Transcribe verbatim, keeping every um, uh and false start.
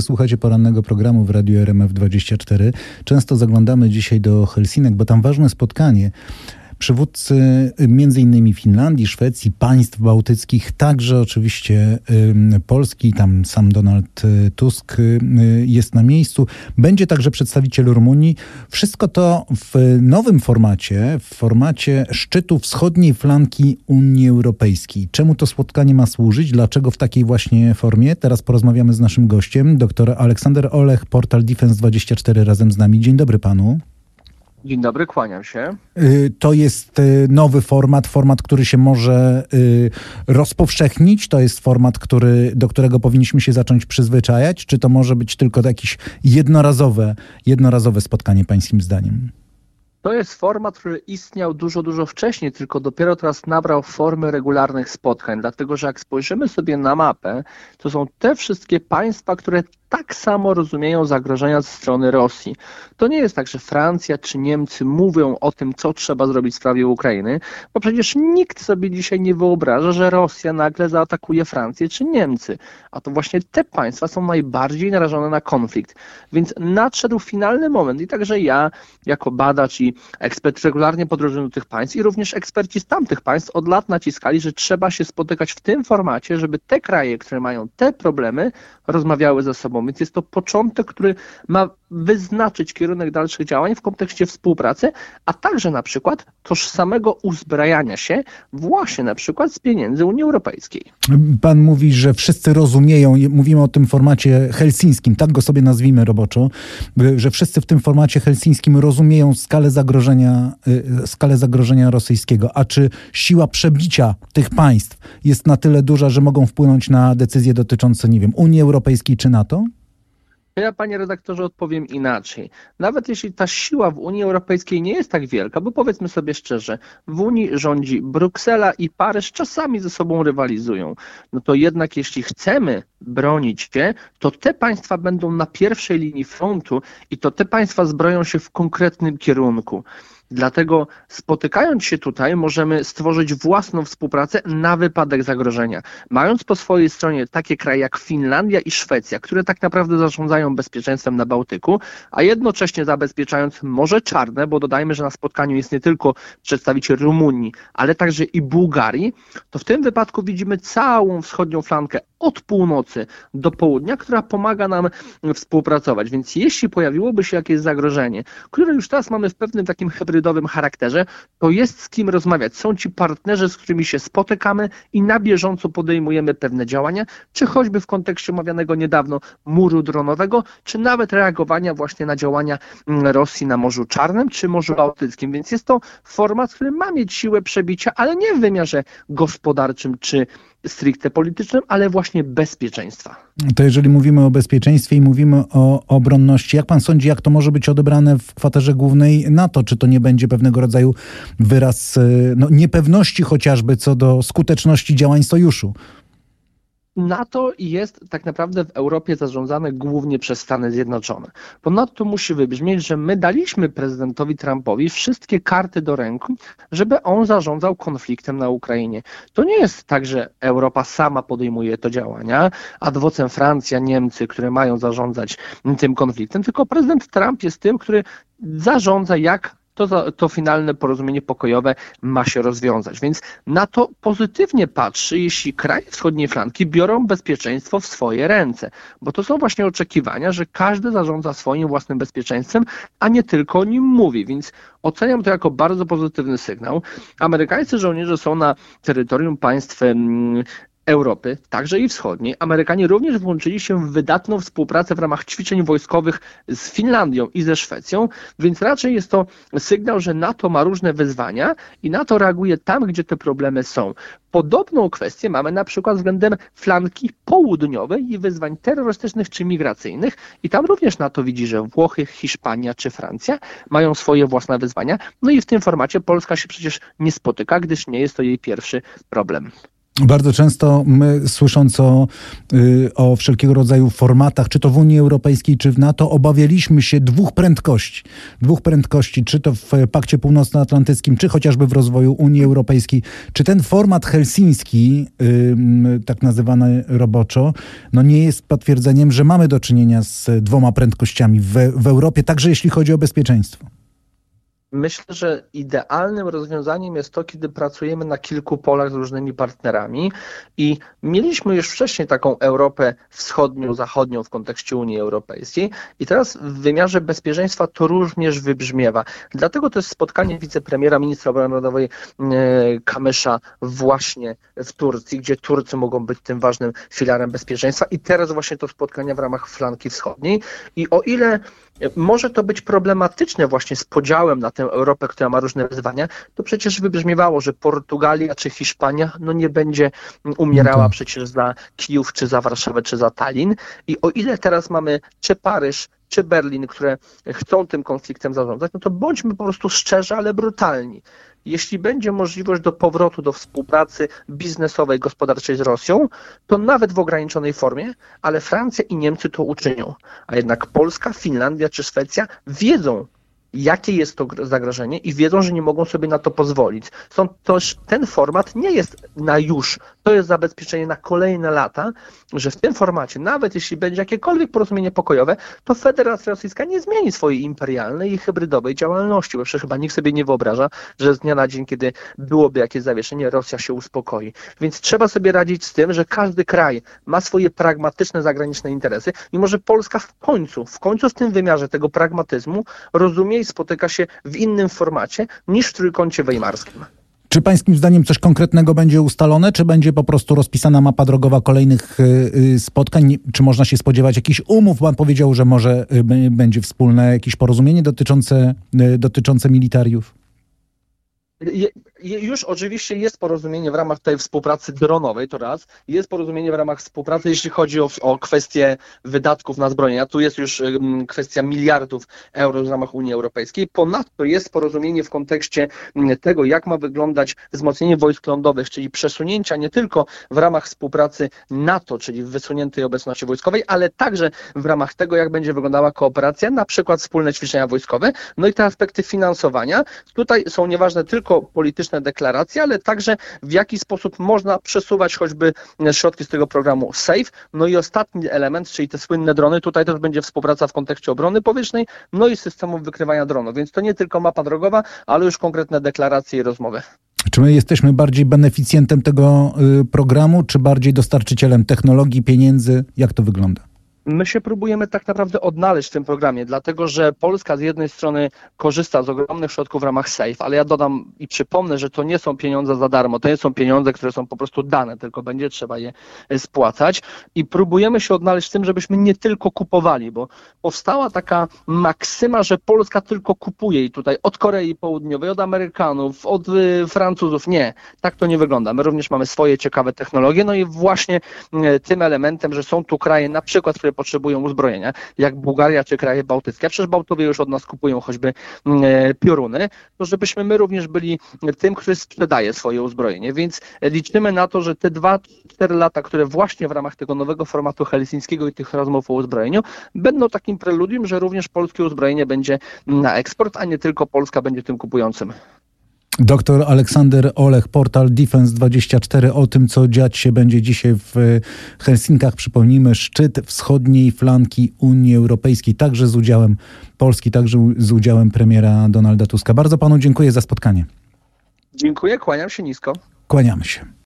słuchacie porannego programu w Radiu R M F dwadzieścia cztery. Często zaglądamy dzisiaj do Helsinek, bo tam ważne spotkanie. Przywódcy między innymi Finlandii, Szwecji, państw bałtyckich, także oczywiście y, Polski, tam sam Donald Tusk y, jest na miejscu. Będzie także przedstawiciel Rumunii. Wszystko to w nowym formacie, w formacie szczytu wschodniej flanki Unii Europejskiej. Czemu to spotkanie ma służyć? Dlaczego w takiej właśnie formie? Teraz porozmawiamy z naszym gościem, dr Aleksander Olech, portal Defense dwadzieścia cztery razem z nami. Dzień dobry panu. Dzień dobry, kłaniam się. To jest nowy format, format, który się może rozpowszechnić? To jest format, który, do którego powinniśmy się zacząć przyzwyczajać? Czy to może być tylko jakieś jednorazowe, jednorazowe spotkanie pańskim zdaniem? To jest format, który istniał dużo, dużo wcześniej, tylko dopiero teraz nabrał formy regularnych spotkań, dlatego że jak spojrzymy sobie na mapę, to są te wszystkie państwa, które tak samo rozumieją zagrożenia ze strony Rosji. To nie jest tak, że Francja czy Niemcy mówią o tym, co trzeba zrobić w sprawie Ukrainy, bo przecież nikt sobie dzisiaj nie wyobraża, że Rosja nagle zaatakuje Francję czy Niemcy. A to właśnie te państwa są najbardziej narażone na konflikt. Więc nadszedł finalny moment i także ja, jako badacz i ekspert regularnie podróżuję do tych państw i również eksperci z tamtych państw od lat naciskali, że trzeba się spotykać w tym formacie, żeby te kraje, które mają te problemy, rozmawiały ze sobą. Więc jest to początek, który ma wyznaczyć kierunek dalszych działań w kontekście współpracy, a także na przykład tożsamego uzbrajania się właśnie na przykład z pieniędzy Unii Europejskiej. Pan mówi, że wszyscy rozumieją, mówimy o tym formacie helsińskim, tak go sobie nazwijmy roboczo, że wszyscy w tym formacie helsińskim rozumieją skalę zagrożenia, skalę zagrożenia rosyjskiego. A czy siła przebicia tych państw jest na tyle duża, że mogą wpłynąć na decyzje dotyczące, nie wiem, Unii Europejskiej czy NATO? Ja, panie redaktorze, odpowiem inaczej. Nawet jeśli ta siła w Unii Europejskiej nie jest tak wielka, bo powiedzmy sobie szczerze, w Unii rządzi Bruksela i Paryż, czasami ze sobą rywalizują. No to jednak jeśli chcemy bronić się, to te państwa będą na pierwszej linii frontu i to te państwa zbroją się w konkretnym kierunku. Dlatego spotykając się tutaj możemy stworzyć własną współpracę na wypadek zagrożenia. Mając po swojej stronie takie kraje jak Finlandia i Szwecja, które tak naprawdę zarządzają bezpieczeństwem na Bałtyku, a jednocześnie zabezpieczając Morze Czarne, bo dodajmy, że na spotkaniu jest nie tylko przedstawiciel Rumunii, ale także i Bułgarii, to w tym wypadku widzimy całą wschodnią flankę od północy do południa, która pomaga nam współpracować. Więc jeśli pojawiłoby się jakieś zagrożenie, które już teraz mamy w pewnym takim hybrydowym charakterze, to jest z kim rozmawiać. Są ci partnerzy, z którymi się spotykamy i na bieżąco podejmujemy pewne działania, czy choćby w kontekście omawianego niedawno muru dronowego, czy nawet reagowania właśnie na działania Rosji na Morzu Czarnym, czy Morzu Bałtyckim. Więc jest to format, który ma mieć siłę przebicia, ale nie w wymiarze gospodarczym, czy stricte politycznym, ale właśnie bezpieczeństwa. To jeżeli mówimy o bezpieczeństwie i mówimy o obronności, jak pan sądzi, jak to może być odebrane w kwaterze głównej NATO? Czy to nie będzie pewnego rodzaju wyraz no, niepewności chociażby co do skuteczności działań sojuszu? NATO jest tak naprawdę w Europie zarządzane głównie przez Stany Zjednoczone. Ponadto musi wybrzmieć, że my daliśmy prezydentowi Trumpowi wszystkie karty do ręki, żeby on zarządzał konfliktem na Ukrainie. To nie jest tak, że Europa sama podejmuje te działania, ad vocem Francja, Niemcy, które mają zarządzać tym konfliktem, tylko prezydent Trump jest tym, który zarządza, jak To, to finalne porozumienie pokojowe ma się rozwiązać. Więc NATO pozytywnie patrzy, jeśli kraje wschodniej flanki biorą bezpieczeństwo w swoje ręce, bo to są właśnie oczekiwania, że każdy zarządza swoim własnym bezpieczeństwem, a nie tylko o nim mówi. Więc oceniam to jako bardzo pozytywny sygnał. Amerykańscy żołnierze są na terytorium państw Europy, także i wschodniej. Amerykanie również włączyli się w wydatną współpracę w ramach ćwiczeń wojskowych z Finlandią i ze Szwecją, więc raczej jest to sygnał, że NATO ma różne wyzwania i NATO reaguje tam, gdzie te problemy są. Podobną kwestię mamy na przykład względem flanki południowej i wyzwań terrorystycznych czy migracyjnych i tam również NATO widzi, że Włochy, Hiszpania czy Francja mają swoje własne wyzwania. No i w tym formacie Polska się przecież nie spotyka, gdyż nie jest to jej pierwszy problem. Bardzo często my, słysząc o, y, o wszelkiego rodzaju formatach, czy to w Unii Europejskiej, czy w NATO, obawialiśmy się dwóch prędkości. Dwóch prędkości, czy to w Pakcie Północnoatlantyckim, czy chociażby w rozwoju Unii Europejskiej. Czy ten format helsiński, y, tak nazywany roboczo, no nie jest potwierdzeniem, że mamy do czynienia z dwoma prędkościami w, w Europie, także jeśli chodzi o bezpieczeństwo? Myślę, że idealnym rozwiązaniem jest to, kiedy pracujemy na kilku polach z różnymi partnerami i mieliśmy już wcześniej taką Europę wschodnią, zachodnią w kontekście Unii Europejskiej i teraz w wymiarze bezpieczeństwa to również wybrzmiewa. Dlatego to jest spotkanie wicepremiera, ministra obrony narodowej Kamysza właśnie w Turcji, gdzie Turcy mogą być tym ważnym filarem bezpieczeństwa i teraz właśnie to spotkanie w ramach flanki wschodniej i o ile może to być problematyczne właśnie z podziałem na tę Europę, która ma różne wyzwania, to przecież wybrzmiewało, że Portugalia czy Hiszpania no nie będzie umierała no przecież za Kijów, czy za Warszawę, czy za Tallin. I o ile teraz mamy czy Paryż, czy Berlin, które chcą tym konfliktem zarządzać, no to bądźmy po prostu szczerzy, ale brutalni. Jeśli będzie możliwość do powrotu do współpracy biznesowej, gospodarczej z Rosją, to nawet w ograniczonej formie, ale Francja i Niemcy to uczynią. A jednak Polska, Finlandia czy Szwecja wiedzą, jakie jest to zagrożenie i wiedzą, że nie mogą sobie na to pozwolić. Są też, ten format nie jest na już, to jest zabezpieczenie na kolejne lata, że w tym formacie, nawet jeśli będzie jakiekolwiek porozumienie pokojowe, to Federacja Rosyjska nie zmieni swojej imperialnej i hybrydowej działalności, bo przecież chyba nikt sobie nie wyobraża, że z dnia na dzień, kiedy byłoby jakieś zawieszenie, Rosja się uspokoi. Więc trzeba sobie radzić z tym, że każdy kraj ma swoje pragmatyczne zagraniczne interesy i może Polska w końcu, w końcu w tym wymiarze tego pragmatyzmu rozumie i spotyka się w innym formacie niż w Trójkącie Weimarskim. Czy pańskim zdaniem coś konkretnego będzie ustalone, czy będzie po prostu rozpisana mapa drogowa kolejnych y, spotkań? Czy można się spodziewać jakichś umów? Pan powiedział, że może y, będzie wspólne jakieś porozumienie dotyczące, y, dotyczące militariów. Je, je, już oczywiście jest porozumienie w ramach tej współpracy dronowej, to raz. Jest porozumienie w ramach współpracy, jeśli chodzi o, o kwestię wydatków na zbrojenia. Tu jest już um, kwestia miliardów euro w ramach Unii Europejskiej. Ponadto jest porozumienie w kontekście um, tego, jak ma wyglądać wzmocnienie wojsk lądowych, czyli przesunięcia nie tylko w ramach współpracy NATO, czyli w wysuniętej obecności wojskowej, ale także w ramach tego, jak będzie wyglądała kooperacja, na przykład wspólne ćwiczenia wojskowe. No i te aspekty finansowania. Tutaj są nieważne tylko tylko polityczne deklaracje, ale także w jaki sposób można przesuwać choćby środki z tego programu SAFE. No i ostatni element, czyli te słynne drony, tutaj też będzie współpraca w kontekście obrony powietrznej, no i systemów wykrywania dronów. Więc to nie tylko mapa drogowa, ale już konkretne deklaracje i rozmowy. Czy my jesteśmy bardziej beneficjentem tego y, programu, czy bardziej dostarczycielem technologii, pieniędzy? Jak to wygląda? My się próbujemy tak naprawdę odnaleźć w tym programie, dlatego że Polska z jednej strony korzysta z ogromnych środków w ramach SAFE, ale ja dodam i przypomnę, że to nie są pieniądze za darmo, to nie są pieniądze, które są po prostu dane, tylko będzie trzeba je spłacać i próbujemy się odnaleźć w tym, żebyśmy nie tylko kupowali, bo powstała taka maksyma, że Polska tylko kupuje i tutaj od Korei Południowej, od Amerykanów, od y, Francuzów. Nie, tak to nie wygląda. My również mamy swoje ciekawe technologie, no i właśnie y, tym elementem, że są tu kraje na przykład, które potrzebują uzbrojenia, jak Bułgaria czy kraje bałtyckie, a przecież Bałtowie już od nas kupują choćby e, pioruny, to żebyśmy my również byli tym, który sprzedaje swoje uzbrojenie. Więc liczymy na to, że te dwa cztery lata, które właśnie w ramach tego nowego formatu helsińskiego i tych rozmów o uzbrojeniu, będą takim preludium, że również polskie uzbrojenie będzie na eksport, a nie tylko Polska będzie tym kupującym. Doktor Aleksander Olech, portal Defense dwadzieścia cztery, o tym, co dziać się będzie dzisiaj w Helsinkach. Przypomnijmy, szczyt wschodniej flanki Unii Europejskiej, także z udziałem Polski, także z udziałem premiera Donalda Tuska. Bardzo panu dziękuję za spotkanie. Dziękuję, kłaniam się nisko. Kłaniamy się.